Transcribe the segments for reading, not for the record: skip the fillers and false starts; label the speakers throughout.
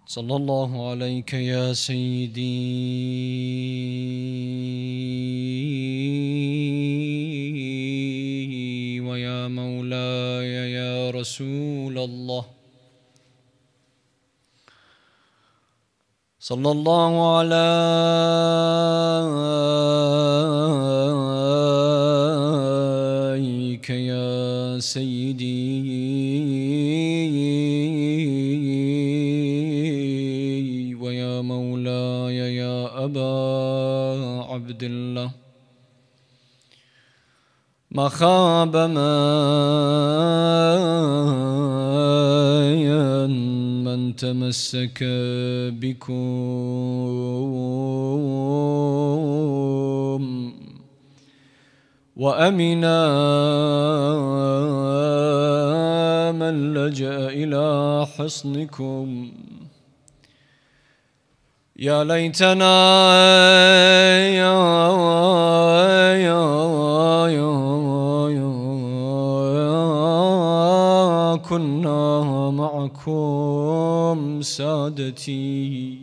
Speaker 1: صلى الله عليك يا سيدي ويا مولاي يا رسول الله. صلى الله عليك يا سيدي ويا مولاي يا أبا عبد الله. ما خاب من تمسك بكم وأمنا من لجأ إلى حصنكم. يا ليتنا كنا معكم سادتي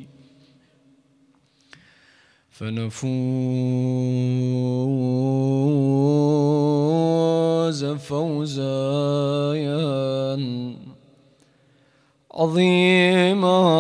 Speaker 1: فنفوز فوزا عظيما.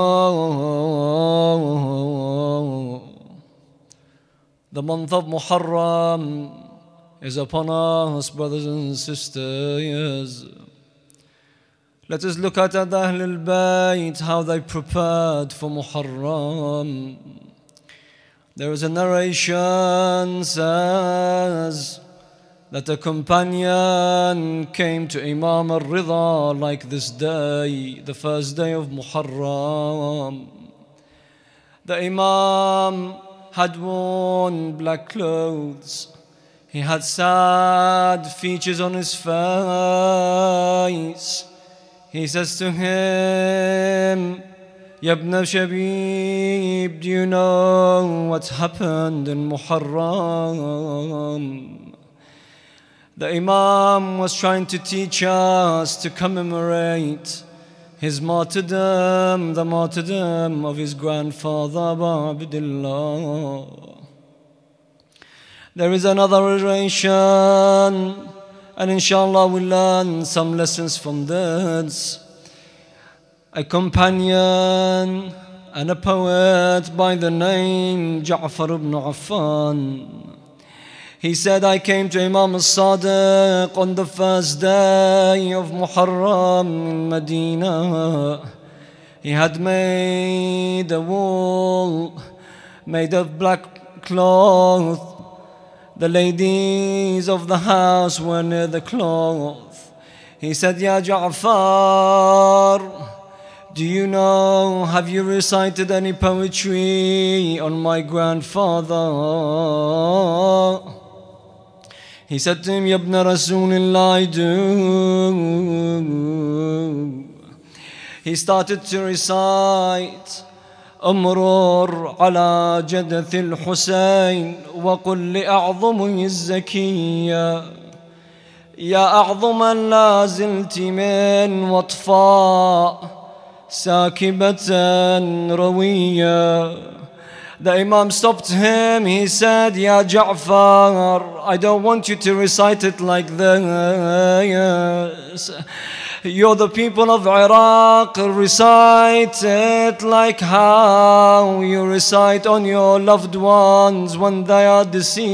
Speaker 1: The month of Muharram is upon us, brothers and sisters. Let us look at Ahl al-Bayt, how they prepared for Muharram. There is a narration says that a companion came to Imam al-Ridha like this day, the first day of Muharram. The Imam had worn black clothes. He had sad features on his face. He says to him, Ya ibn Shabib, do you know what happened in Muharram? The Imam was trying to teach us to commemorate his martyrdom, the martyrdom of his grandfather Abu Abdullah. There is another narration, and inshallah we'll learn some lessons from this. A companion and a poet by the name Ja'far ibn Affan. He said, I came to Imam al-Sadiq on the first day of Muharram in Medina. He had made a wall made of black cloth. The ladies of the house were near the cloth. He said, Ya Ja'far, do you know, have you recited any poetry on my grandfather? He said to him, Ya ibn Rasulillah, I do. He started to recite, أمرر على جدث الحسين وقل لأعظمه الزكية يا أعظما لا زلت من وطفاء ساكبة روية. The Imam stopped him. He said, Ya Ja'far, I don't want you to recite it like this. You're the people of Iraq. Recite it like how you recite on your loved ones when they are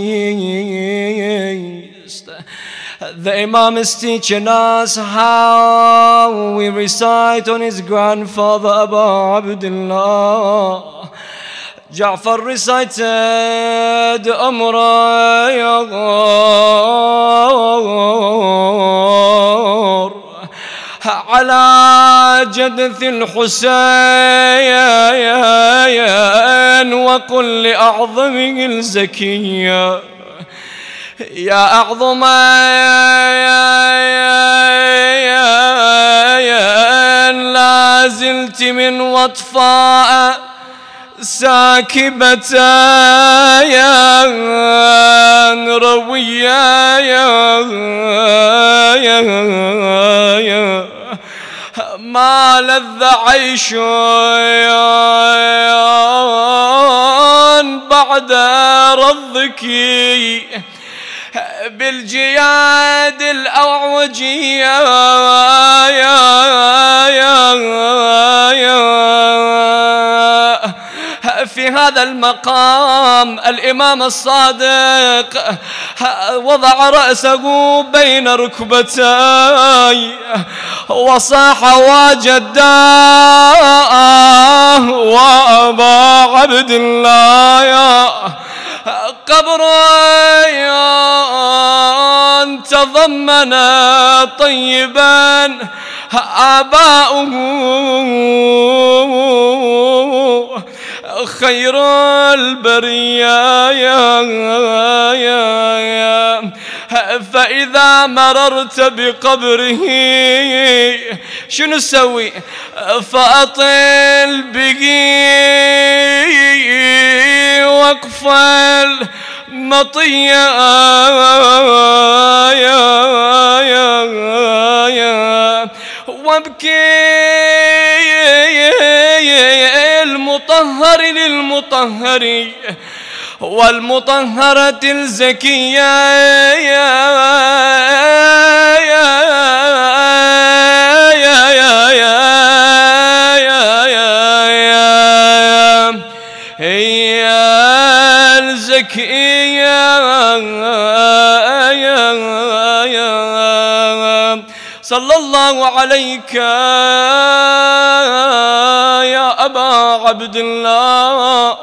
Speaker 1: deceased. The Imam is teaching us how we recite on his grandfather Abu Abdullah. Ja'far recited Amra على جدث الحسين وقل لأعظمه الزكية يا أعظم لا زلت من وطفاء ساكبة روية ما لذ عيش بعد رضك بالجياد الأعوجية في هذا المقام الإمام الصادق وضع رأسه بين ركبتيه وصاح وجداه وأبا عبد الله يا قبر تضمن طيبا آباؤه خير البرية فإذا مررت بقبره شنو تسوي؟ فأطل به وقف المطية وابكي المطهر للمطهر والمطهرة الزكية هي الزكية صلى الله عليك يا أبا عبد الله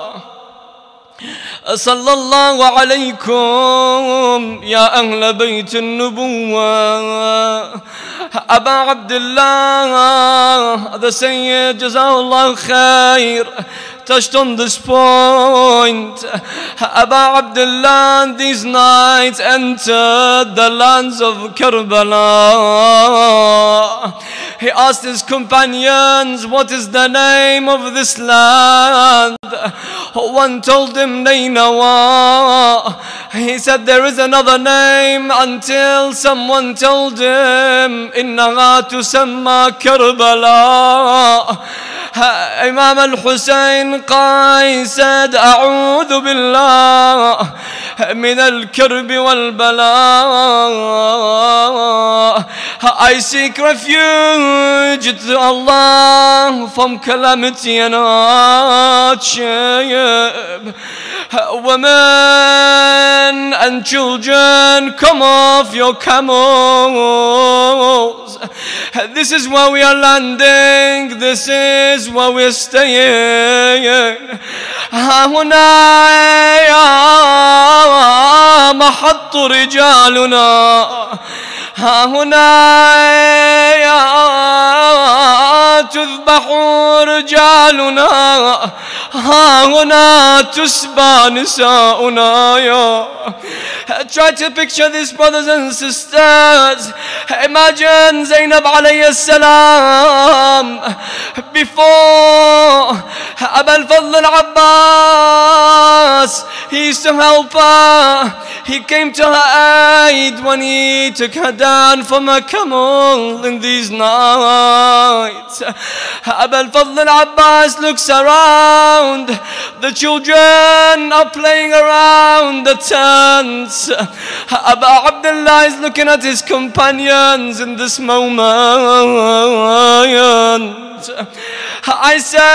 Speaker 1: صلى الله عليكم يا أهل بيت النبوة أبا عبد الله هذا سيد جزاه الله خير touched on this point. Abu Abdullah these nights entered the lands of Karbala. He asked his companions, what is the name of this land? One told him Nainawa. He said there is another name until someone told him إنها تسمى كربلاء. Imam al-Hussein Qais said أعوذ بالله من الكرب والبلاء. I seek refuge to Allah from calamity and hardship. Women and children, come off your camels. This is where we are landing. This is where we're staying. هنا محط رجالنا. هنا تذبح رجالنا. هنا تسبى نساؤنا. Try to picture this, brothers and sisters. Imagine Zainab alayhi salam before Abu al-Fadl al-Abbas. He used to help her. He came to her aid when he took her down from a camel in these nights. Abu al-Fadl al-Abbas looks around. The children are playing around the tents. Abu Abdullah is looking at his companions in this moment. I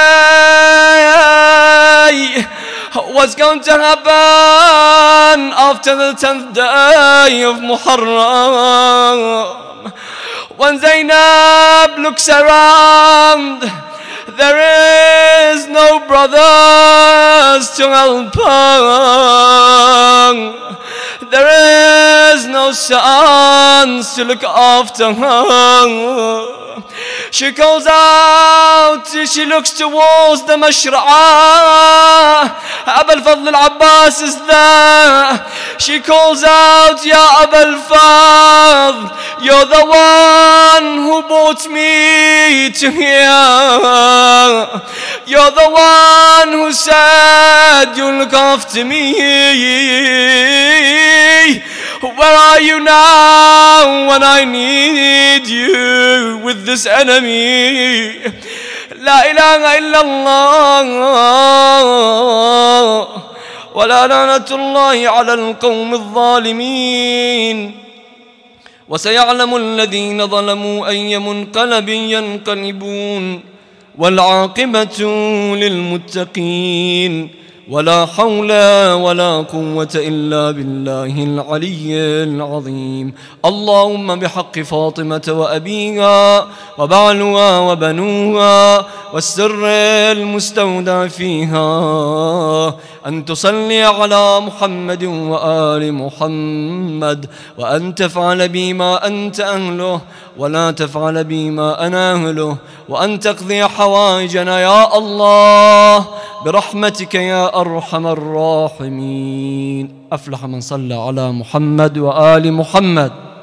Speaker 1: say, what's going to happen after the 10th day of Muharram? When Zainab looks around, there is no brothers to help her. There is no sons to look after her. She calls out, she looks towards the Mashra'ah. Abu al-Fadl al-Abbas is there. She calls out, Ya Abu al-Fadl, you're the one who brought me to here. You're the one who said you'll look after me. Where are you now when I need you with this enemy? لا إله إلا الله ولا لعنة الله على القوم الظالمين. وسيعلم الذين ظلموا أي منقلب ينقلبون والعاقبة للمتقين. ولا حول ولا قوة إلا بالله العلي العظيم. اللهم بحق فاطمة وأبيها وبعلها وبنوها والسر المستودع فيها أن تصلي على محمد وآل محمد، وأن تفعل بي ما أنت أهله ولا تفعل بي ما أنا أهله، وأن تقضي حوائجنا يا الله برحمتك يا أرحم الراحمين. أفلح من صلى على محمد وآل محمد.